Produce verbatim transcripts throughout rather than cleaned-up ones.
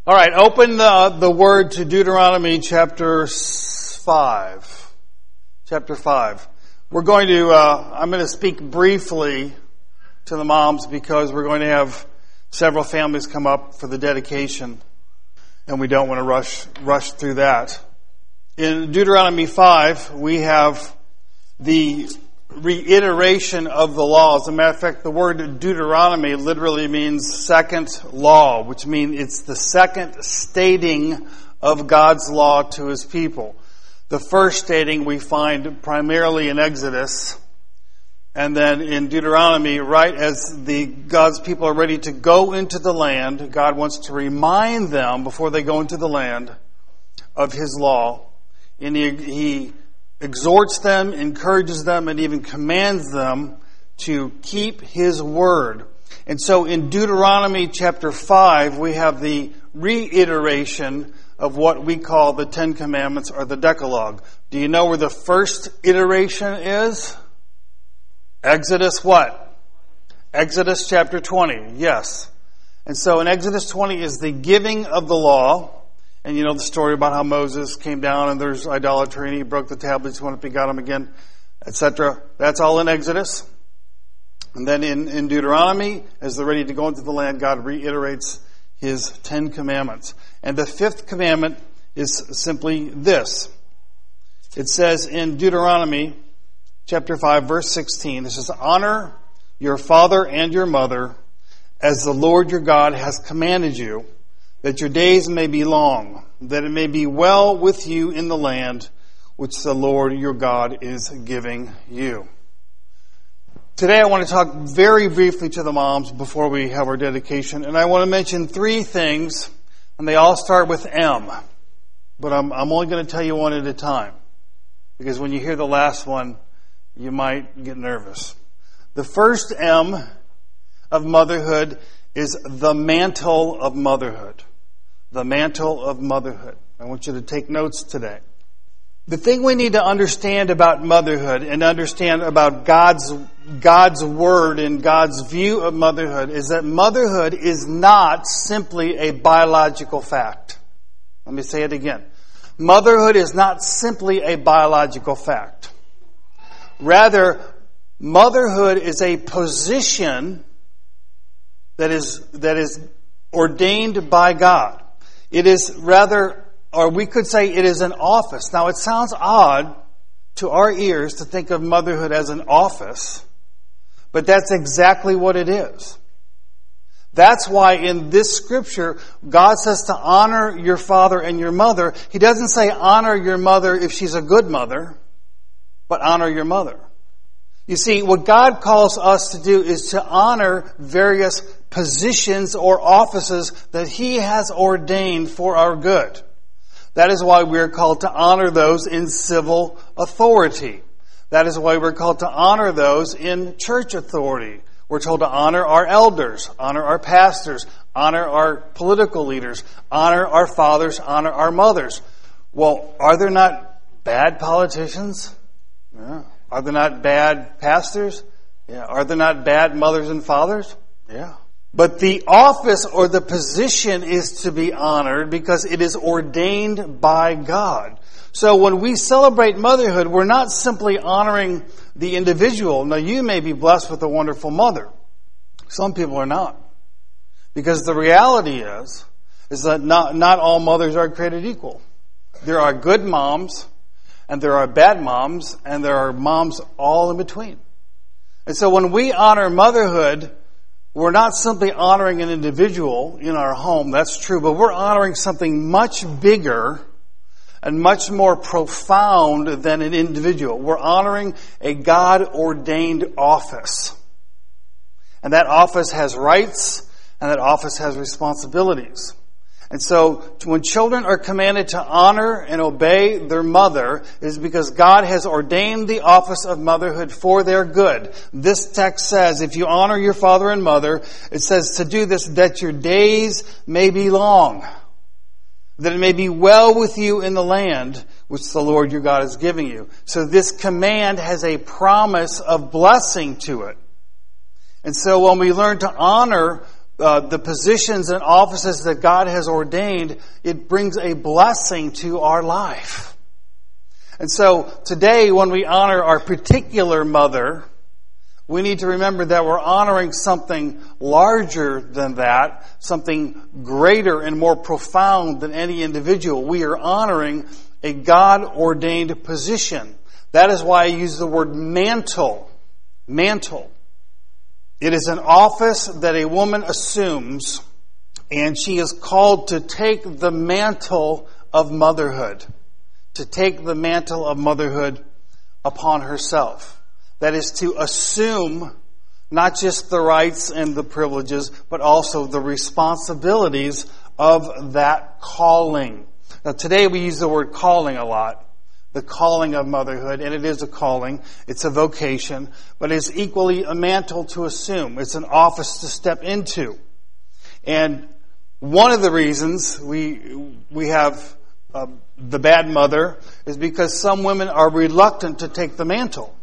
All right, open the, the word to Deuteronomy chapter five. Chapter five. We're going to, uh, I'm going to speak briefly to the moms because we're going to have several families come up for the dedication, and we don't want to rush rush through that. In Deuteronomy five, we have the reiteration of the law. As a matter of fact, the word Deuteronomy literally means second law, which means it's the second stating of God's law to His people. The first stating we find primarily in Exodus, and then in Deuteronomy, right as the God's people are ready to go into the land, God wants to remind them before they go into the land of His law, and He, he exhorts them, encourages them, and even commands them to keep His word. And so in Deuteronomy chapter five, we have the reiteration of what we call the Ten Commandments or the Decalogue. Do you know where the first iteration is? Exodus what? Exodus chapter twenty, yes. And so in Exodus twenty is the giving of the law. And you know the story about how Moses came down and there's idolatry and he broke the tablets, went up and got them again, et cetera. That's all in Exodus. And then in, in Deuteronomy, as they're ready to go into the land, God reiterates His Ten Commandments. And the fifth commandment is simply this. It says in Deuteronomy chapter five, verse sixteen, it says, "Honor your father and your mother as the Lord your God has commanded you, that your days may be long, that it may be well with you in the land which the Lord your God is giving you." Today I want to talk very briefly to the moms before we have our dedication, and I want to mention three things, and they all start with M. But I'm, I'm only going to tell you one at a time, because when you hear the last one, you might get nervous. The first M of motherhood is the mantle of motherhood. The mantle of motherhood. I want you to take notes today. The thing we need to understand about motherhood and understand about God's God's word and God's view of motherhood is that motherhood is not simply a biological fact. Let me say it again. Motherhood is not simply a biological fact. Rather, motherhood is a position that is that is ordained by God. It is rather, or we could say it is an office. Now, it sounds odd to our ears to think of motherhood as an office, but that's exactly what it is. That's why in this scripture, God says to honor your father and your mother. He doesn't say honor your mother if she's a good mother, but honor your mother. You see, what God calls us to do is to honor various positions or offices that He has ordained for our good. That is why we are called to honor those in civil authority. That is why we're called to honor those in church authority. We're told to honor our elders, honor our pastors, honor our political leaders, honor our fathers, honor our mothers. Well, are there not bad politicians? Yeah. Are there not bad pastors? Yeah. Are there not bad mothers and fathers? Yeah. But the office or the position is to be honored because it is ordained by God. So when we celebrate motherhood, we're not simply honoring the individual. Now, you may be blessed with a wonderful mother. Some people are not. Because the reality is, is that not, not all mothers are created equal. There are good moms, and there are bad moms, and there are moms all in between. And so when we honor motherhood, we're not simply honoring an individual in our home, that's true, but we're honoring something much bigger and much more profound than an individual. We're honoring a God-ordained office. And that office has rights, and that office has responsibilities. And so when children are commanded to honor and obey their mother, it is because God has ordained the office of motherhood for their good. This text says, if you honor your father and mother, it says to do this, that your days may be long, that it may be well with you in the land which the Lord your God is giving you. So this command has a promise of blessing to it. And so when we learn to honor uh, the positions and offices that God has ordained, it brings a blessing to our life. And so today when we honor our particular mother, we need to remember that we're honoring something larger than that, something greater and more profound than any individual. We are honoring a God-ordained position. That is why I use the word mantle. Mantle. It is an office that a woman assumes, and she is called to take the mantle of motherhood. To take the mantle of motherhood upon herself. That is to assume not just the rights and the privileges, but also the responsibilities of that calling. Now today we use the word calling a lot. The calling of motherhood, and it is a calling. It's a vocation, but it's equally a mantle to assume. It's an office to step into. And one of the reasons we we have uh, the bad mother is because some women are reluctant to take the mantle.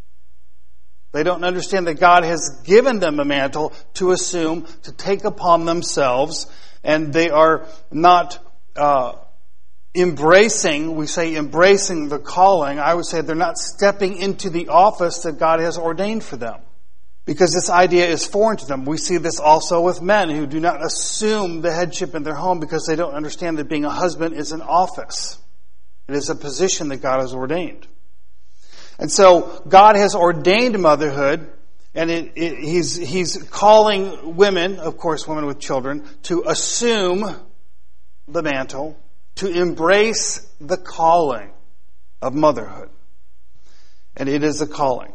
They don't understand that God has given them a mantle to assume, to take upon themselves, and they are not uh, embracing, we say embracing the calling. I would say they're not stepping into the office that God has ordained for them. Because this idea is foreign to them. We see this also with men who do not assume the headship in their home because they don't understand that being a husband is an office. It is a position that God has ordained. And so God has ordained motherhood, and it, it, he's, he's calling women, of course women with children, to assume the mantle, to embrace the calling of motherhood. And it is a calling.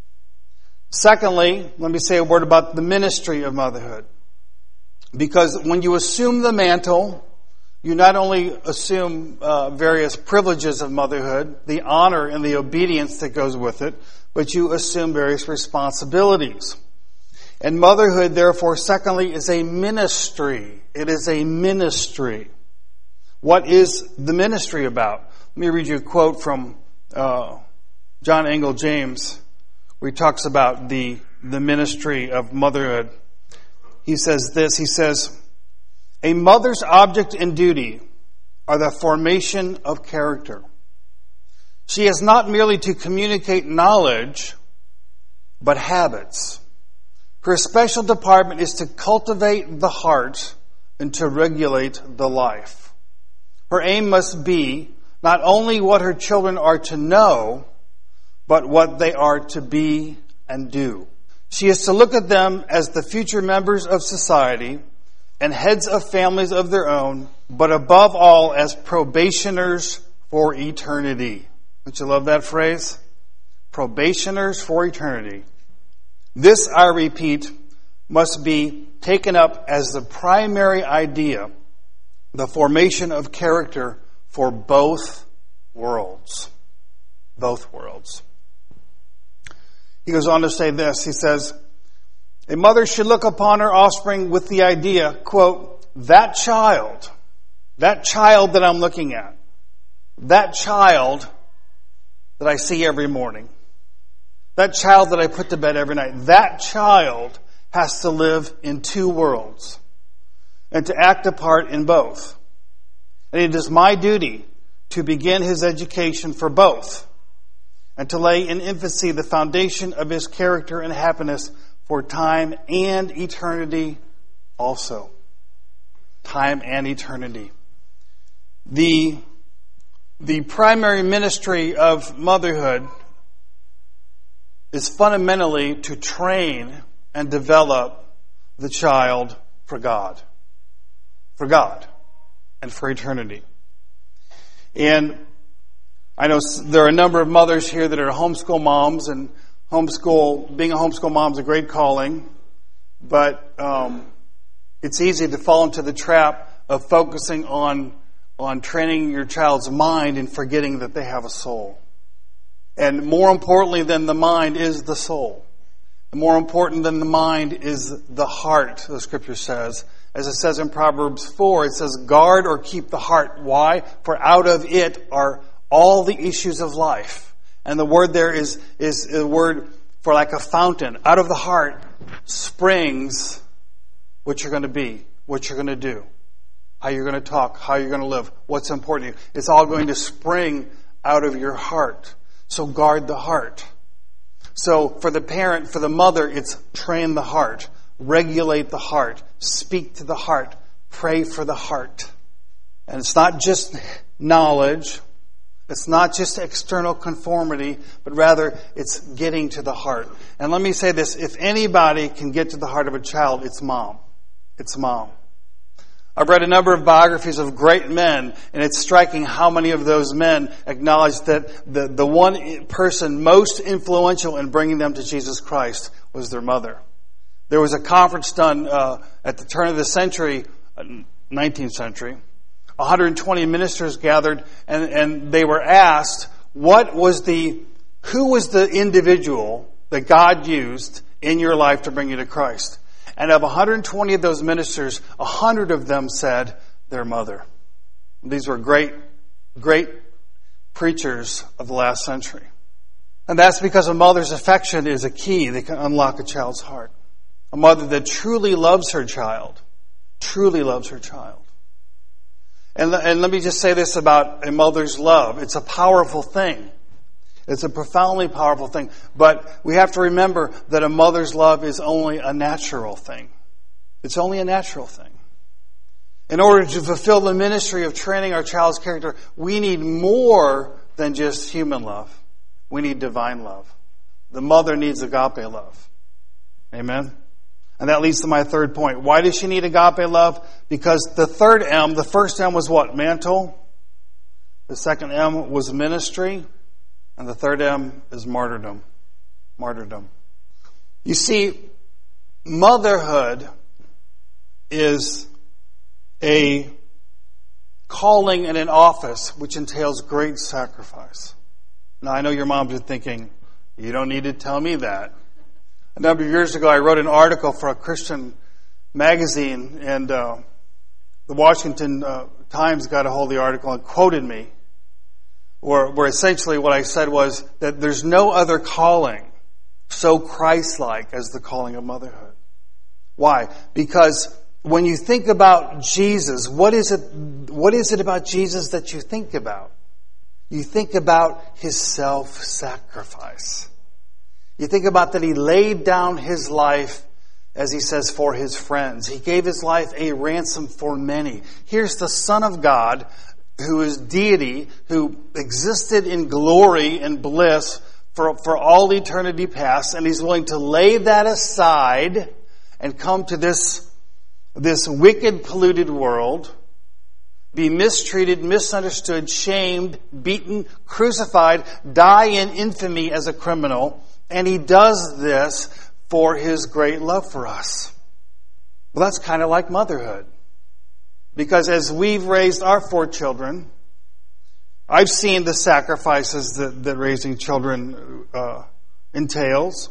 Secondly, let me say a word about the ministry of motherhood. Because when you assume the mantle, you not only assume uh, various privileges of motherhood, the honor and the obedience that goes with it, but you assume various responsibilities. And motherhood, therefore, secondly, is a ministry. It is a ministry. What is the ministry about? Let me read you a quote from uh, John Angell James, where he talks about the, the ministry of motherhood. He says this, he says, "A mother's object and duty are the formation of character. She is not merely to communicate knowledge, but habits. Her special department is to cultivate the heart and to regulate the life. Her aim must be not only what her children are to know, but what they are to be and do. She is to look at them as the future members of society and heads of families of their own, but above all as probationers for eternity." Don't you love that phrase? Probationers for eternity. This, I repeat, must be taken up as the primary idea, the formation of character for both worlds. Both worlds. He goes on to say this. He says, "A mother should look upon her offspring with the idea, quote, that child, that child that I'm looking at, that child that I see every morning, that child that I put to bed every night, that child has to live in two worlds and to act a part in both. And it is my duty to begin his education for both and to lay in infancy the foundation of his character and happiness for time and eternity also." Time and eternity. The, the primary ministry of motherhood is fundamentally to train and develop the child for God. For God and for eternity. And I know there are a number of mothers here that are homeschool moms, and homeschool, being a homeschool mom is a great calling, but um, it's easy to fall into the trap of focusing on on training your child's mind and forgetting that they have a soul. And more importantly than the mind is the soul. And more important than the mind is the heart, the Scripture says. As it says in Proverbs four, it says, "Guard or keep the heart." Why? For out of it are all the issues of life. And the word there is, is a word for like a fountain. Out of the heart springs what you're going to be, what you're going to do, how you're going to talk, how you're going to live, what's important to you. It's all going to spring out of your heart. So guard the heart. So for the parent, for the mother, it's train the heart, regulate the heart, speak to the heart, pray for the heart. And it's not just knowledge. It's not just external conformity, but rather it's getting to the heart. And let me say this, if anybody can get to the heart of a child, it's mom. It's mom. I've read a number of biographies of great men, and it's striking how many of those men acknowledge that the, the one person most influential in bringing them to Jesus Christ was their mother. There was a conference done uh, at the turn of the century, nineteenth century. one hundred twenty ministers gathered, and, and they were asked, what was the, who was the individual that God used in your life to bring you to Christ? And of one hundred twenty of those ministers, one hundred of them said their mother. These were great, great preachers of the last century. And that's because a mother's affection is a key that can unlock a child's heart. A mother that truly loves her child, truly loves her child. And, and let me just say this about a mother's love. It's a powerful thing. It's a profoundly powerful thing. But we have to remember that a mother's love is only a natural thing. It's only a natural thing. In order to fulfill the ministry of training our child's character, we need more than just human love. We need divine love. The mother needs agape love. Amen? And that leads to my third point. Why does she need agape love? Because the third M, the first M was what? Mantle. The second M was ministry. And the third M is martyrdom. Martyrdom. You see, motherhood is a calling and an office which entails great sacrifice. Now, I know your moms are thinking, you don't need to tell me that. A number of years ago, I wrote an article for a Christian magazine, and uh, the Washington uh, Times got a hold of the article and quoted me, where, where essentially what I said was that there's no other calling so Christ-like as the calling of motherhood. Why? Because when you think about Jesus, what is it, what is it about Jesus that you think about? You think about His self-sacrifice. You think about that He laid down His life, as He says, for His friends. He gave His life a ransom for many. Here's the Son of God, who is deity, who existed in glory and bliss for, for all eternity past, and He's willing to lay that aside and come to this, this wicked, polluted world, be mistreated, misunderstood, shamed, beaten, crucified, die in infamy as a criminal. And He does this for His great love for us. Well, that's kind of like motherhood. Because as we've raised our four children, I've seen the sacrifices that, that raising children uh, entails.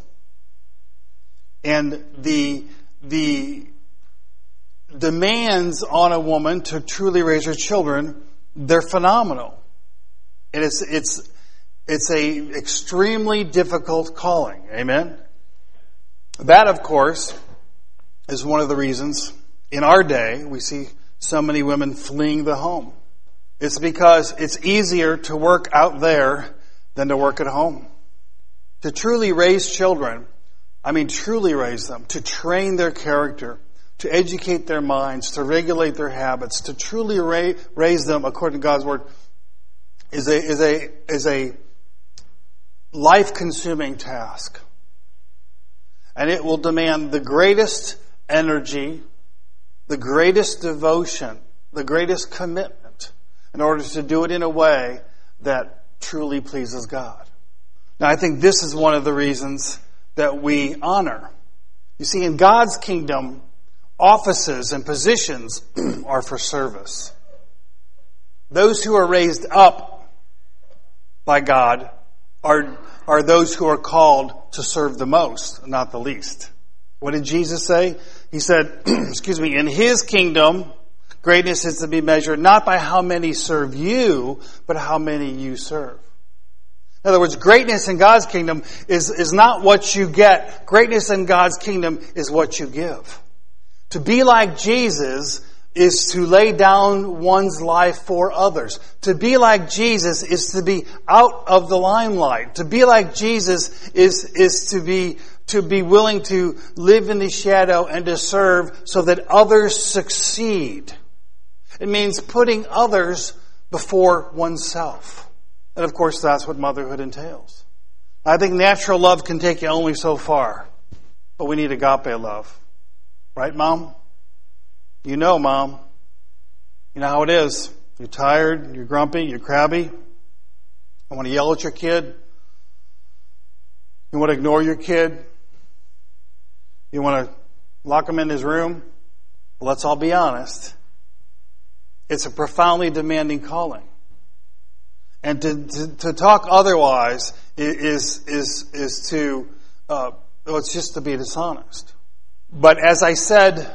And the, the demands on a woman to truly raise her children, they're phenomenal. And it's, it's, It's a extremely difficult calling. Amen? That, of course, is one of the reasons in our day we see so many women fleeing the home. It's because it's easier to work out there than to work at home. To truly raise children, I mean truly raise them, to train their character, to educate their minds, to regulate their habits, to truly ra- raise them according to God's Word, is a, is a, is a life-consuming task. And it will demand the greatest energy, the greatest devotion, the greatest commitment in order to do it in a way that truly pleases God. Now, I think this is one of the reasons that we honor. You see, in God's kingdom, offices and positions are for service. Those who are raised up by God are, are those who are called to serve the most, not the least. What did Jesus say? He said, excuse me, in His kingdom, greatness is to be measured not by how many serve you, but how many you serve. In other words, greatness in God's kingdom is, is not what you get. Greatness in God's kingdom is what you give. To be like Jesus is to lay down one's life for others. To be like Jesus is to be out of the limelight. To be like Jesus is, is to be, to be willing to live in the shadow and to serve so that others succeed. It means putting others before oneself. And of course, that's what motherhood entails. I think natural love can take you only so far, but we need agape love. Right, Mom? You know, Mom. You know how it is. You're tired, you're grumpy, you're crabby. You want to yell at your kid. You want to ignore your kid. You want to lock him in his room. Well, let's all be honest. It's a profoundly demanding calling. And to, to, to talk otherwise is, is, is to, uh, well, it's just to be dishonest. But as I said,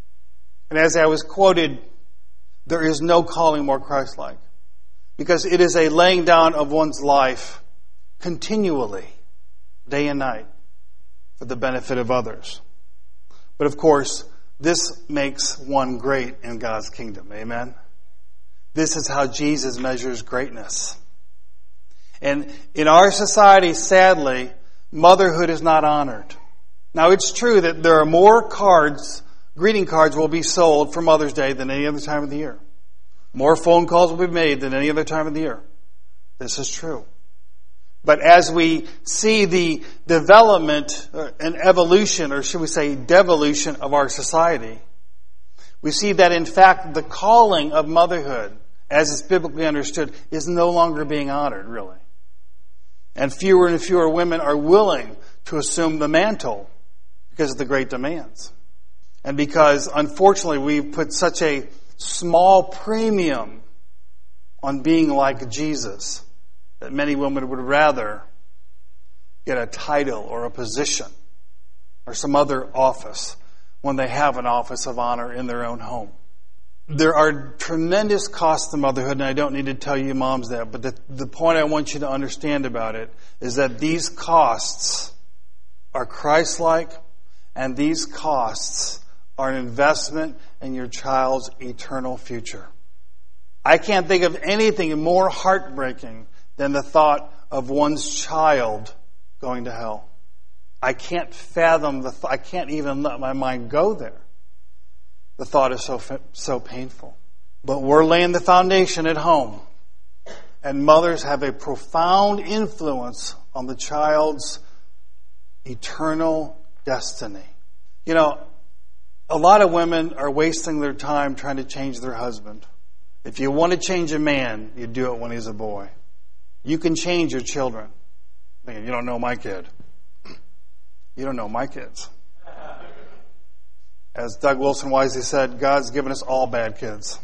and as I was quoted, there is no calling more Christ-like. Because it is a laying down of one's life continually, day and night, for the benefit of others. But of course, this makes one great in God's kingdom. Amen? This is how Jesus measures greatness. And in our society, sadly, motherhood is not honored. Now, it's true that there are more cards, greeting cards will be sold for Mother's Day than any other time of the year. More phone calls will be made than any other time of the year. This is true. But as we see the development and evolution, or should we say devolution of our society, we see that in fact the calling of motherhood, as it's biblically understood, is no longer being honored, really. And fewer and fewer women are willing to assume the mantle because of the great demands. And because, unfortunately, we've put such a small premium on being like Jesus that many women would rather get a title or a position or some other office when they have an office of honor in their own home. There are tremendous costs to motherhood, and I don't need to tell you moms that, but the, the point I want you to understand about it is that these costs are Christ-like, and these costs are an investment in your child's eternal future. I can't think of anything more heartbreaking than the thought of one's child going to hell. I can't fathom the th- I can't even let my mind go there. The thought is so so painful. But we're laying the foundation at home. And mothers have a profound influence on the child's eternal destiny. You know, a lot of women are wasting their time trying to change their husband. If you want to change a man, you do it when he's a boy. You can change your children. Thinking, you don't know my kid. You don't know my kids. As Doug Wilson wisely said, God's given us all bad kids.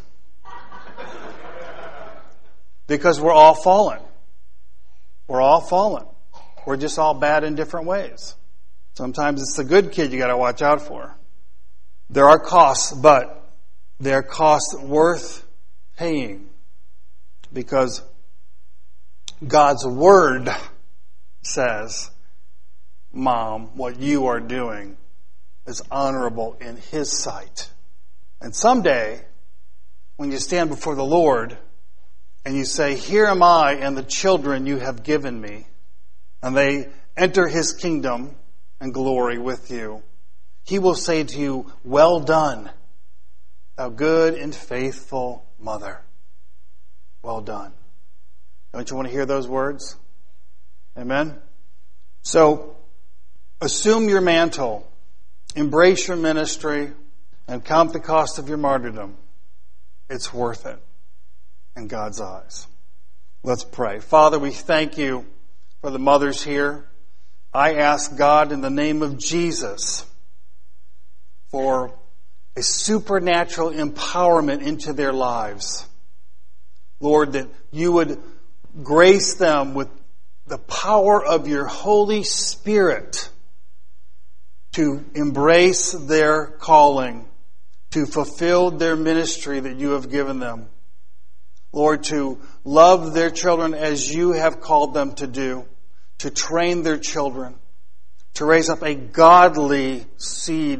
Because we're all fallen. We're all fallen. We're just all bad in different ways. Sometimes it's the good kid you got to watch out for. There are costs, but they're costs worth paying. Because God's Word says, Mom, what you are doing is honorable in His sight. And someday, when you stand before the Lord and you say, here am I and the children you have given me, and they enter His kingdom and glory with you, He will say to you, well done, thou good and faithful mother. Well done. Don't you want to hear those words? Amen? So, assume your mantle. Embrace your ministry and count the cost of your martyrdom. It's worth it in God's eyes. Let's pray. Father, we thank you for the mothers here. I ask God in the name of Jesus for a supernatural empowerment into their lives. Lord, that you would grace them with the power of your Holy Spirit to embrace their calling, to fulfill their ministry that you have given them. Lord, to love their children as you have called them to do, to train their children, to raise up a godly seed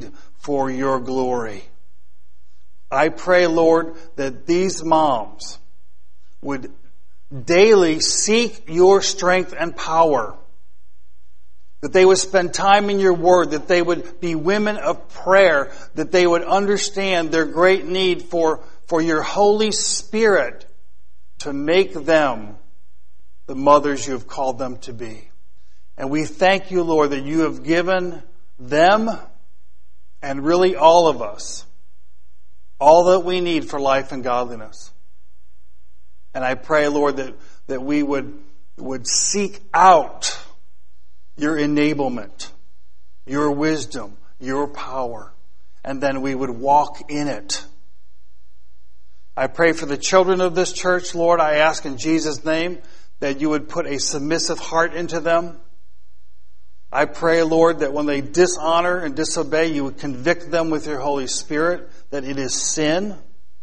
for your glory. I pray, Lord, that these moms would daily seek your strength and power, that they would spend time in your word, that they would be women of prayer, that they would understand their great need for, for your Holy Spirit to make them the mothers you have called them to be. And we thank you, Lord, that you have given them and really all of us all that we need for life and godliness. And I pray, Lord, that, that we would, would seek out your enablement, your wisdom, your power, and then we would walk in it. I pray for the children of this church, Lord. I ask in Jesus' name that you would put a submissive heart into them. I pray, Lord, that when they dishonor and disobey, you would convict them with your Holy Spirit, that it is sin.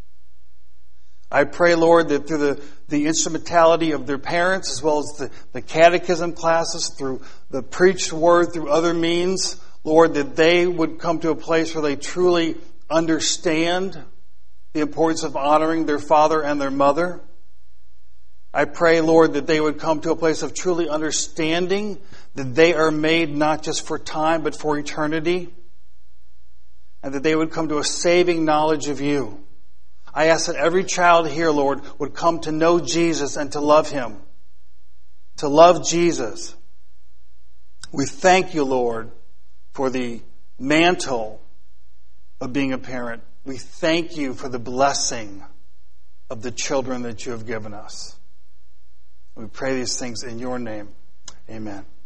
I pray, Lord, that through the, the instrumentality of their parents, as well as the, the catechism classes, through the preached word, through other means, Lord, that they would come to a place where they truly understand the importance of honoring their father and their mother. I pray, Lord, that they would come to a place of truly understanding that they are made not just for time, but for eternity. And that they would come to a saving knowledge of you. I ask that every child here, Lord, would come to know Jesus and to love Him. To love Jesus. We thank you, Lord, for the mantle of being a parent. We thank you for the blessing of the children that you have given us. We pray these things in your name. Amen.